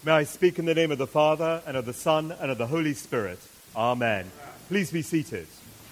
May I speak in the name of the Father, and of the Son, and of the Holy Spirit. Amen. Please be seated.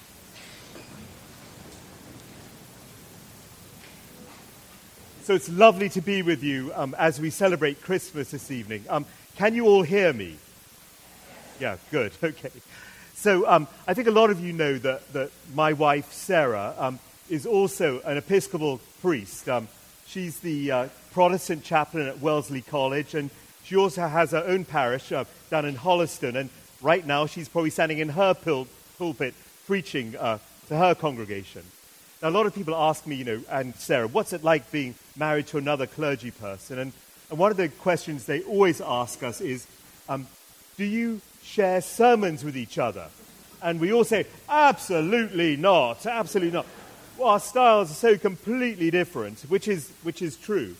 So it's lovely to be with you as we celebrate Christmas this evening. Can you all hear me? Yeah, good. Okay. So I think a lot of you know that my wife, Sarah, is also an Episcopal priest. She's the Protestant chaplain at Wellesley College, and she also has her own parish down in Holliston. And right now she's probably standing in her pulpit preaching to her congregation. Now, a lot of people ask me, and Sarah, what's it like being married to another clergy person? And one of the questions they always ask us is, do you share sermons with each other? And we all say, absolutely not, absolutely not. Well, our styles are so completely different, which is true.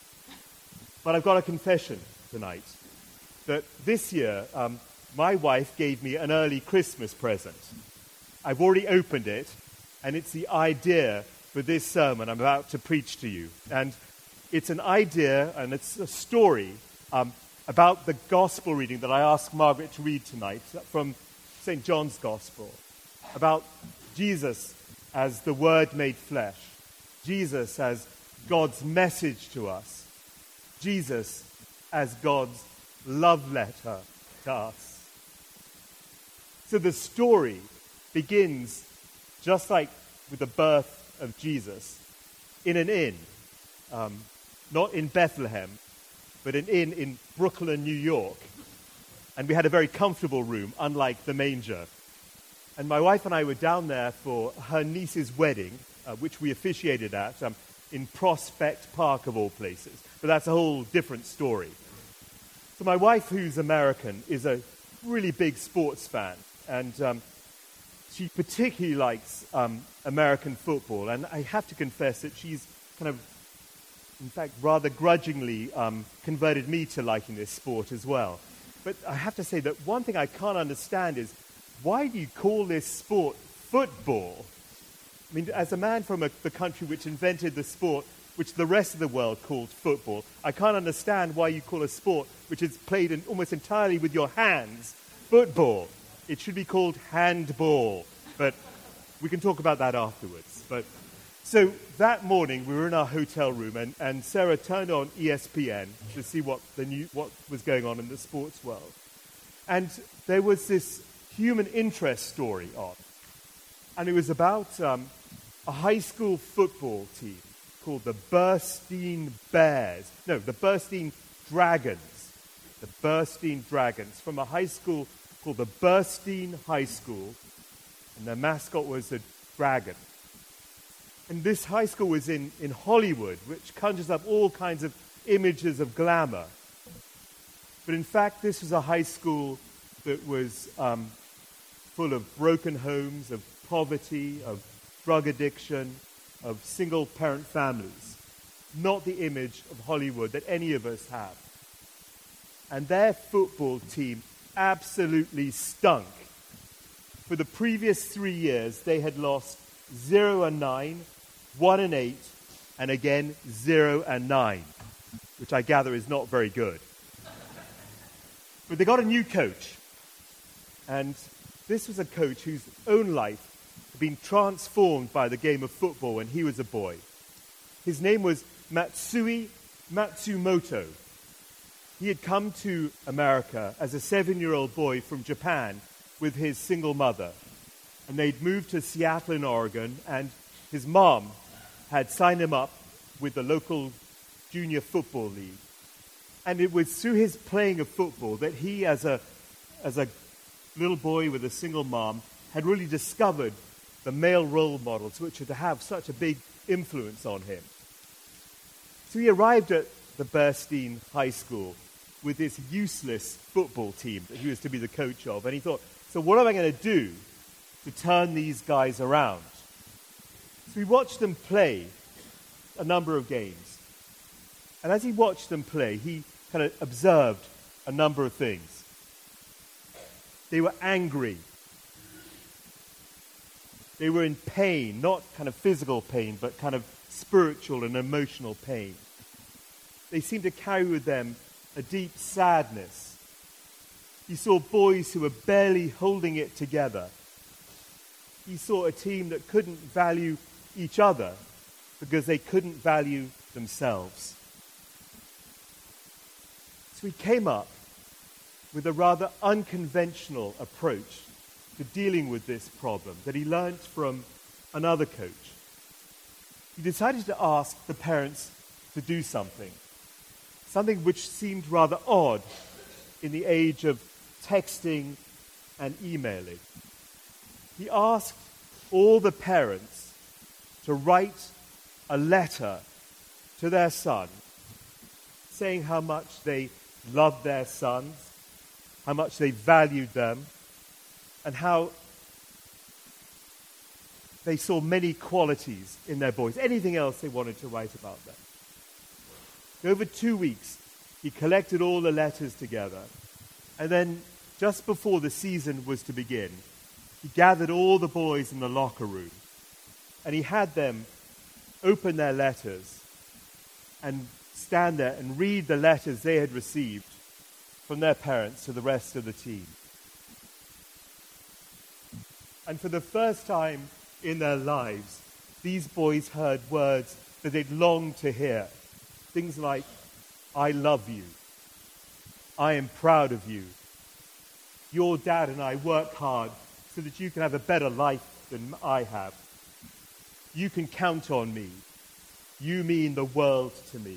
But I've got a confession tonight, that this year, my wife gave me an early Christmas present. I've already opened it, and it's the idea for this sermon I'm about to preach to you. And it's an idea, and it's a story about the gospel reading that I asked Margaret to read tonight from St. John's Gospel, about Jesus as the Word made flesh, Jesus as God's message to us, Jesus as God's love letter to us. So the story begins just like with the birth of Jesus, in an inn, not in Bethlehem, but an inn in Brooklyn, New York. And we had a very comfortable room, unlike the manger. And my wife and I were down there for her niece's wedding, which we officiated at in Prospect Park, of all places. But that's a whole different story. So my wife, who's American, is a really big sports fan. And she particularly likes American football, and I have to confess that she's kind of, in fact, rather grudgingly converted me to liking this sport as well. But I have to say that one thing I can't understand is, why do you call this sport football? I mean, as a man from the country which invented the sport, which the rest of the world called football, I can't understand why you call a sport which is played almost entirely with your hands football. It should be called handball, but we can talk about that afterwards. So that morning, we were in our hotel room, and Sarah turned on ESPN to see what was going on in the sports world. And there was this human interest story on. And it was about a high school football team called the Burstein Bears. No, the Burstein Dragons. The Burstein Dragons, from a high school called the Burstein High School, and their mascot was a dragon. And this high school was in Hollywood, which conjures up all kinds of images of glamour. But in fact, this was a high school that was full of broken homes, of poverty, of drug addiction, of single-parent families. Not the image of Hollywood that any of us have. And their football team absolutely stunk. For the previous 3 years, they had lost 0-9, 1-8, and again 0-9, which I gather is not very good. But they got a new coach, and this was a coach whose own life had been transformed by the game of football when he was a boy. His name was Matsui Matsumoto. He had come to America as a 7-year-old boy from Japan with his single mother. And they'd moved to Seattle in Oregon, and his mom had signed him up with the local junior football league. And it was through his playing of football that he, as a little boy with a single mom, had really discovered the male role models which were to have such a big influence on him. So he arrived at the Burstein High School with this useless football team that he was to be the coach of. And he thought, so what am I going to do to turn these guys around? So he watched them play a number of games. And as he watched them play, he kind of observed a number of things. They were angry. They were in pain, not kind of physical pain, but kind of spiritual and emotional pain. They seemed to carry with them a deep sadness. He saw boys who were barely holding it together. He saw a team that couldn't value each other because they couldn't value themselves. So he came up with a rather unconventional approach to dealing with this problem that he learnt from another coach. He decided to ask the parents to do something which seemed rather odd in the age of texting and emailing. He asked all the parents to write a letter to their son saying how much they loved their sons, how much they valued them, and how they saw many qualities in their boys, anything else they wanted to write about them. Over 2 weeks, he collected all the letters together, and then just before the season was to begin, he gathered all the boys in the locker room, and he had them open their letters and stand there and read the letters they had received from their parents to the rest of the team. And for the first time in their lives, these boys heard words that they'd longed to hear. Things like, "I love you. I am proud of you. Your dad and I work hard so that you can have a better life than I have. You can count on me. You mean the world to me."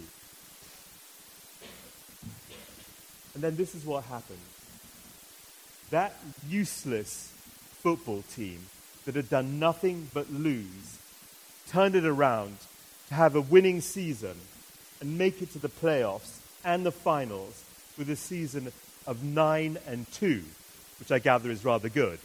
And then this is what happened. That useless football team that had done nothing but lose turned it around to have a winning season and make it to the playoffs and the finals with a season of 9-2, which I gather is rather good.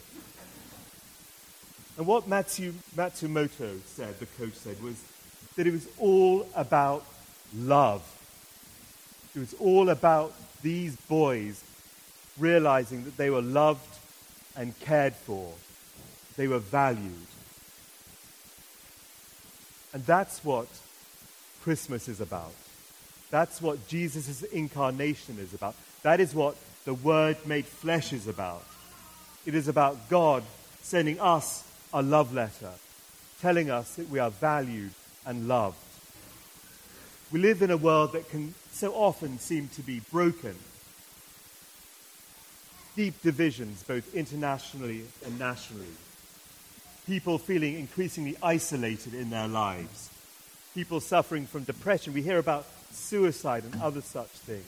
And what Matsumoto said, the coach said, was that it was all about love. It was all about these boys realizing that they were loved and cared for. They were valued. And that's what Christmas is about. That's what Jesus' incarnation is about. That is what the Word made flesh is about. It is about God sending us a love letter, telling us that we are valued and loved. We live in a world that can so often seem to be broken. Deep divisions, both internationally and nationally. People feeling increasingly isolated in their lives. People suffering from depression. We hear about suicide and other such things.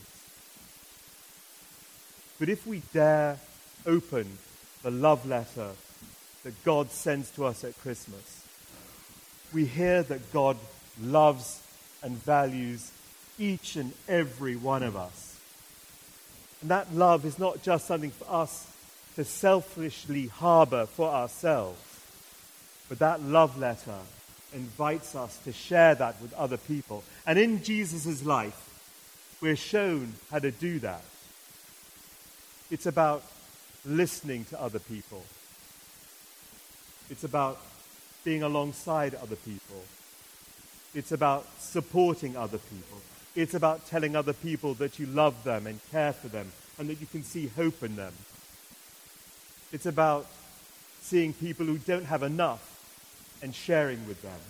But if we dare open the love letter that God sends to us at Christmas, we hear that God loves and values each and every one of us. And that love is not just something for us to selfishly harbor for ourselves, but that love letter invites us to share that with other people. And in Jesus' life, we're shown how to do that. It's about listening to other people. It's about being alongside other people. It's about supporting other people. It's about telling other people that you love them and care for them and that you can see hope in them. It's about seeing people who don't have enough and sharing with them.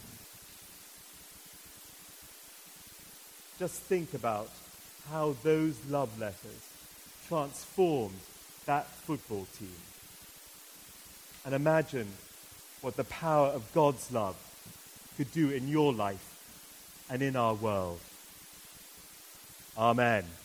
Just think about how those love letters transformed that football team. And imagine what the power of God's love could do in your life and in our world. Amen.